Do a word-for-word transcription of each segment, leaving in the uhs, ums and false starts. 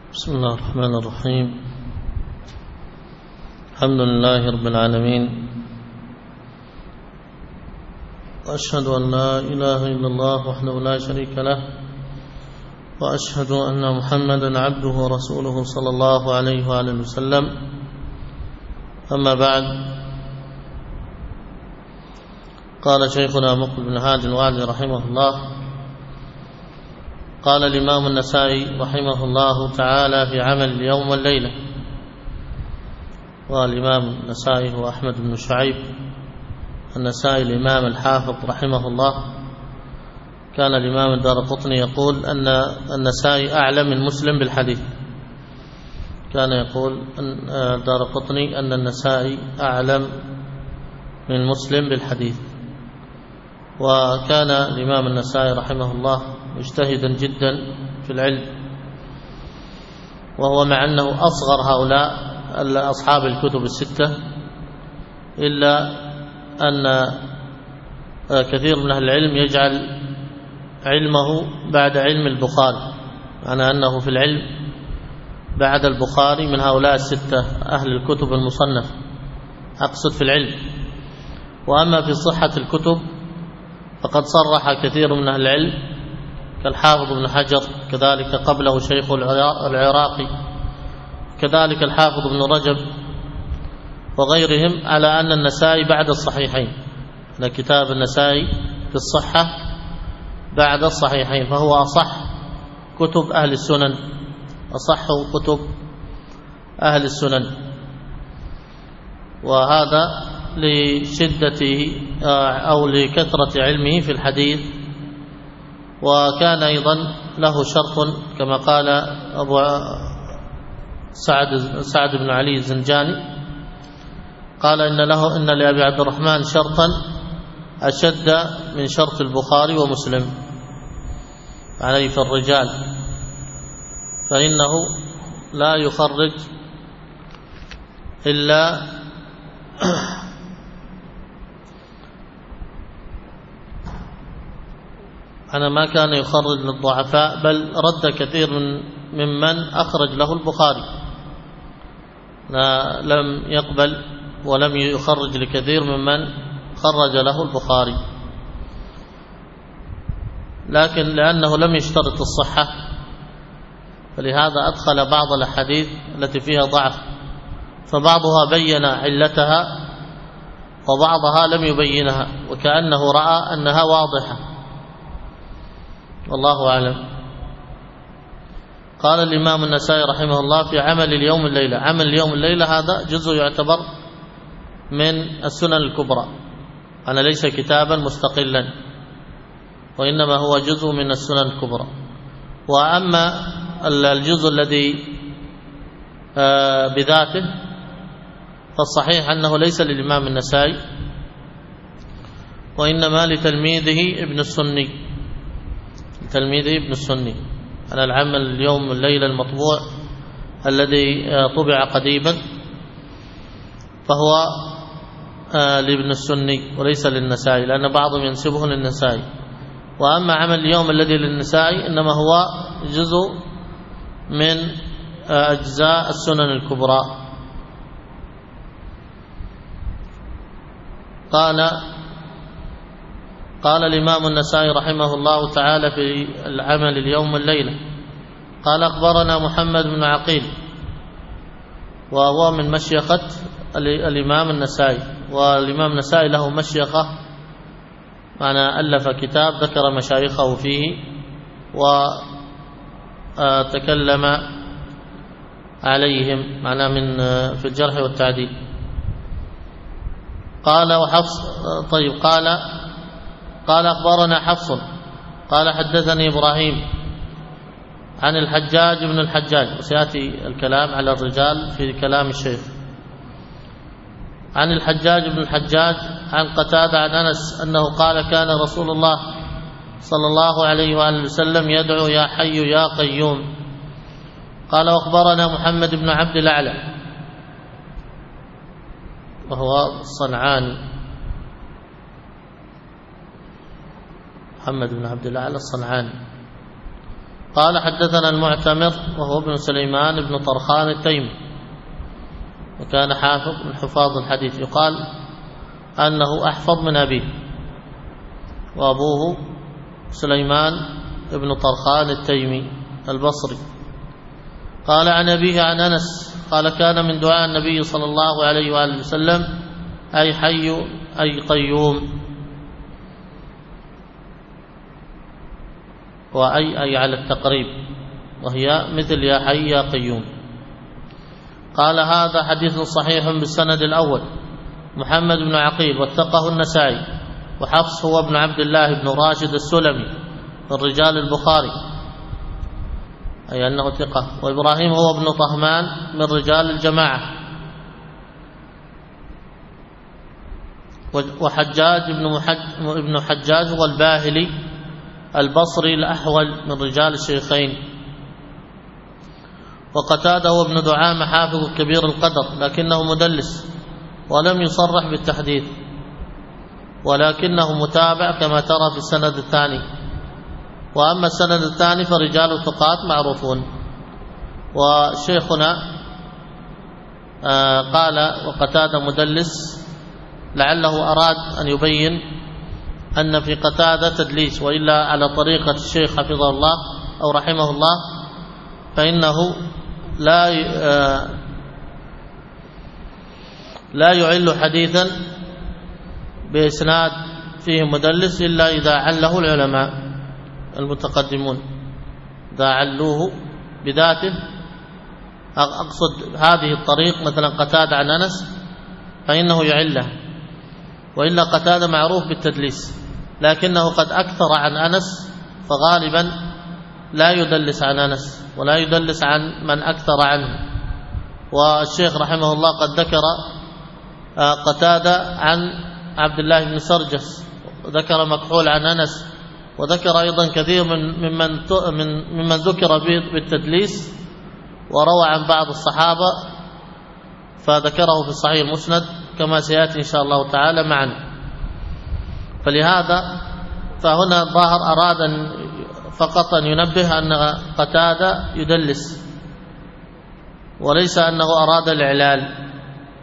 بسم الله الرحمن الرحيم. الحمد لله رب العالمين، وأشهد أن لا إله إلا الله وحده لا شريك له، وأشهد أن محمدا عبده ورسوله صلى الله عليه وآله وسلم. أما بعد، قال شيخنا مقبل بن هادي الوادي رحمه الله: قال الإمام النسائي رحمه الله تعالى في عمل اليوم والليلة. والإمام النسائي هو أحمد بن شعيب النسائي الإمام الحافظ رحمه الله. كان الإمام الدارقطني يقول أن النسائي أعلم من مسلم بالحديث. كان يقول الدارقطني أن النسائي أعلم من مسلم بالحديث. وكان الإمام النسائي رحمه الله مجتهدا جدا في العلم، وهو مع أنه أصغر هؤلاء أصحاب الكتب الستة، إلا أن كثير من أهل العلم يجعل علمه بعد علم البخاري، معنى أنه في العلم بعد البخاري من هؤلاء الستة أهل الكتب المصنفة، أقصد في العلم. وأما في صحة الكتب فقد صرح كثير من أهل العلم كالحافظ بن حجر، كذلك قبله شيخ العراقي، كذلك الحافظ بن رجب وغيرهم، على أن النسائي بعد الصحيحين، أن كتاب النسائي في الصحة بعد الصحيحين، فهو أصح كتب أهل السنن، أصح كتب أهل السنن. وهذا لشدته أو لكثرة علمه في الحديث. وكان أيضا له شرط كما قال أبو سعد, سعد بن علي الزنجاني، قال إن له إن لأبي عبد الرحمن شرطا أشد من شرط البخاري ومسلم عليه في الرجال، فإنه لا يخرج إلا أنا ما كان يخرج للضعفاء، بل رد كثير من ممن أخرج له البخاري، لم يقبل ولم يخرج لكثير ممن خرج له البخاري، لكن لأنه لم يشترط الصحة فلهذا أدخل بعض الأحاديث التي فيها ضعف، فبعضها بين علتها وبعضها لم يبينها، وكأنه رأى أنها واضحة، والله أعلم. قال الإمام النسائي رحمه الله في عمل اليوم الليلة. عمل اليوم الليلة هذا جزء يعتبر من السنن الكبرى، أنا ليس كتابا مستقلا، وإنما هو جزء من السنن الكبرى. وأما الجزء الذي بذاته فالصحيح أنه ليس للإمام النسائي، وإنما لتلميذه ابن السني، تلميذه ابن السني. أنا العمل اليوم الليلة المطبوع الذي طبع قديما فهو لابن السني وليس للنسائي، لأن بعضهم ينسبه للنسائي. وأما عمل اليوم الذي للنسائي إنما هو جزء من أجزاء السنن الكبرى. قال قال الإمام النسائي رحمه الله تعالى في العمل اليوم والليلة، قال أخبرنا محمد بن عقيل، وهو من مشيخة الإمام النسائي، والإمام النسائي له مشيخة، معنى ألف كتاب ذكر مشايخه فيه وتكلم عليهم، معنى من في الجرح والتعديل. قال وحفص طيب قال قال أخبرنا حفص قال حدثني إبراهيم عن الحجاج بن الحجاج، وسيأتي الكلام على الرجال في كلام الشيخ. عن الحجاج بن الحجاج عن قتادة عن أنس أنه قال كان رسول الله صلى الله عليه وآله وسلم يدعو يا حي يا قيوم. قال وأخبرنا محمد بن عبد الأعلى وهو الصنعاني، محمد بن عبد الأعلى الصنعاني، قال حدثنا المعتمر وهو ابن سليمان بن طرخان التيمي، وكان حافظ من حفاظ الحديث، يقال أنه أحفظ من أبيه، وأبوه سليمان بن طرخان التيمي البصري. قال عن أبيه عن أنس قال كان من دعاء النبي صلى الله عليه وآله وسلم أي حي أي قيوم، وأي أي على التقريب، وهي مثل يا حي يا قيوم. قال هذا حديث صحيح بالسند الأول، محمد بن عقيل وثقه النسائي، وحفص هو ابن عبد الله بن راشد السلمي من رجال البخاري أي أنه ثقة، وإبراهيم هو ابن طهمان من رجال الجماعة، وحجاج ابن حجاج هو الباهلي البصري الأحول من رجال الشيخين، وقتادة هو ابن دعامة حافظ كبير القدر لكنه مدلس ولم يصرح بالتحديث، ولكنه متابع كما ترى في السند الثاني. وأما السند الثاني فرجال الثقات معروفون. وشيخنا قال وقتادة مدلس، لعله أراد أن يبين أن في قتادة تدليس، وإلا على طريقة الشيخ حفظه الله أو رحمه الله فإنه لا لا يعل حديثا بإسناد فيه مدلس إلا إذا عله العلماء المتقدمون، إذا علوه بذاته. أقصد هذه الطريق مثلا قتادة عن أنس فإنه يعله، وإلا قتادة معروف بالتدليس، لكنه قد أكثر عن أنس فغالبا لا يدلس عن أنس ولا يدلس عن من أكثر عنه. والشيخ رحمه الله قد ذكر قتادة عن عبد الله بن سرجس، وذكر مكحول عن أنس، وذكر أيضا كثير من ممن من ممن ذكر بالتدليس وروى عن بعض الصحابة، فذكره في الصحيح المسند كما سيأتي إن شاء الله تعالى معنا. فلهذا فهنا الظاهر أراد أن فقط أن ينبه أن قتادة يدلس، وليس أنه أراد الإعلال.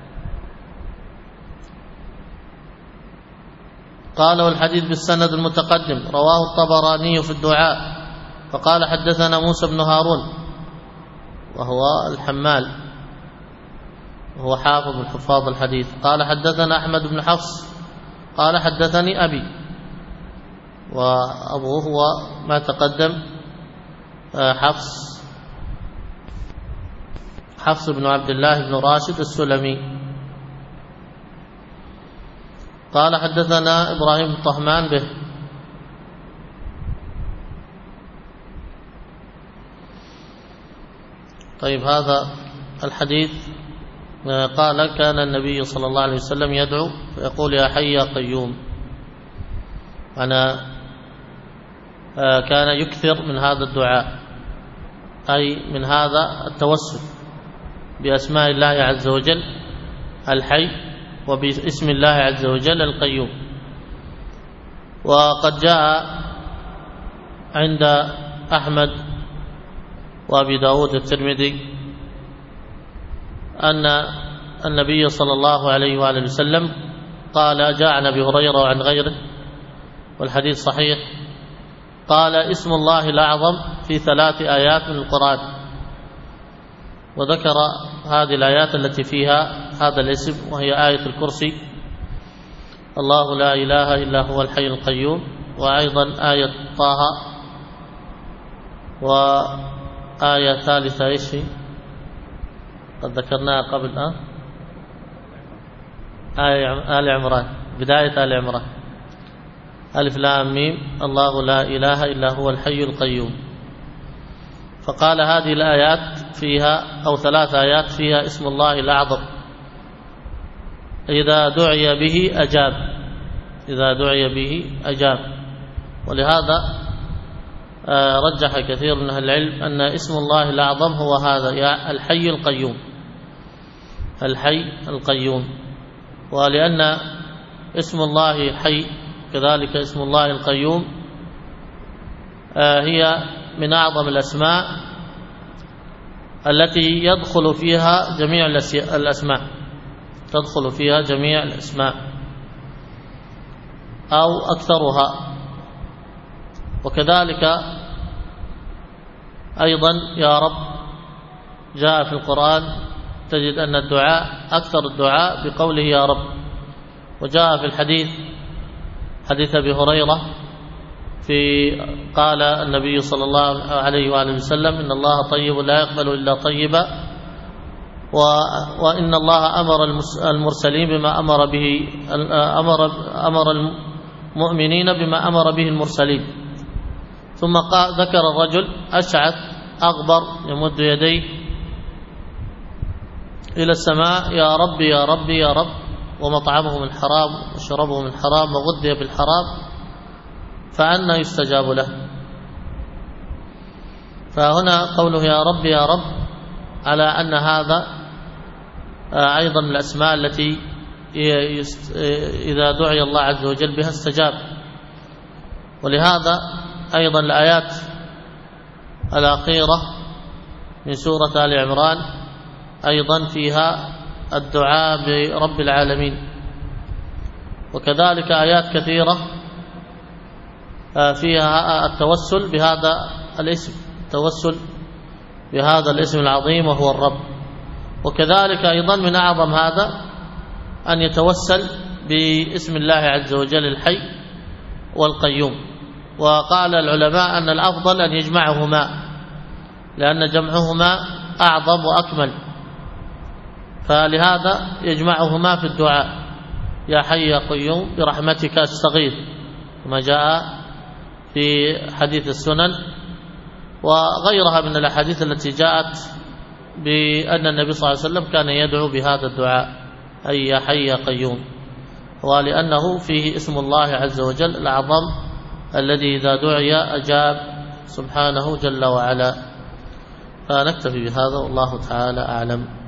قال والحديث بالسند المتقدم رواه الطبراني في الدعاء، فقال حدثنا موسى بن هارون وهو الحمال وهو حافظ من حفاظ الحديث، قال حدثنا أحمد بن حفص قال حدثني أبي، وأبوه هو ما تقدم حفص حفص بن عبد الله بن راشد السلمي. قال حدثنا إبراهيم بن طهمان به. طيب هذا الحديث قال كان النبي صلى الله عليه وسلم يدعو فيقول يا حي يا قيوم، أنا كان يكثر من هذا الدعاء، أي من هذا التوسل بأسماء الله عز وجل الحي وباسم الله عز وجل القيوم. وقد جاء عند أحمد وأبي داود الترمذي أن النبي صلى الله عليه وآله وسلم قال جاء عن أبي هريرة وعن غيره والحديث صحيح، قال اسم الله الأعظم في ثلاث آيات من القرآن، وذكر هذه الآيات التي فيها هذا الاسم، وهي آية الكرسي الله لا إله إلا هو الحي القيوم، وأيضا آية طه، وآية ثالثة إيش قد ذكرناها قبل أه؟ آية آل عمران، بداية آل عمران ألف لام ميم الله لا إله إلا هو الحي القيوم. فقال هذه الآيات فيها أو ثلاث آيات فيها اسم الله الأعظم، إذا دعي به أجاب، إذا دعي به أجاب. ولهذا رجح كثير من أهل العلم أن اسم الله الأعظم هو هذا يا الحي القيوم، الحي القيوم. ولأن اسم الله حي كذلك اسم الله القيوم هي من أعظم الأسماء التي يدخل فيها جميع الأسماء تدخل فيها جميع الأسماء أو أكثرها. وكذلك أيضا يا رب جاء في القرآن تجد أن الدعاء أكثر الدعاء بقوله يا رب. وجاء في الحديث حديث أبي هريرة في قال النبي صلى الله عليه وآله وسلم إن الله طيب لا يقبل إلا طيبا، وإن الله أمر المرسلين بما أمر به أمر أمر المؤمنين بما أمر به المرسلين. ثم ذكر الرجل أشعث أغبر يمد يديه إلى السماء يا رب يا رب يا رب، ومطعمه من حرام وشربه من حرام وغذي بالحرام، فأنى يستجاب له. فهنا قوله يا رب يا رب على أن هذا أيضا من الأسماء التي إذا دعي الله عز وجل بها استجاب. ولهذا أيضا الآيات الأخيرة من سورة آل عمران أيضا فيها الدعاء برب العالمين. وكذلك آيات كثيرة فيها التوسل بهذا الاسم، التوسل بهذا الاسم العظيم وهو الرب. وكذلك أيضا من أعظم هذا أن يتوسل باسم الله عز وجل الحي والقيوم. وقال العلماء أن الأفضل أن يجمعهما، لأن جمعهما أعظم وأكمل، فلهذا يجمعهما في الدعاء يا حي يا قيوم برحمتك أستغيث، كما جاء في حديث السنن وغيرها من الأحاديث التي جاءت بأن النبي صلى الله عليه وسلم كان يدعو بهذا الدعاء أي يا حي يا قيوم، ولأنه فيه اسم الله عز وجل الأعظم الذي إذا دعي أجاب سبحانه جل وعلا. فنكتفي بهذا والله تعالى أعلم.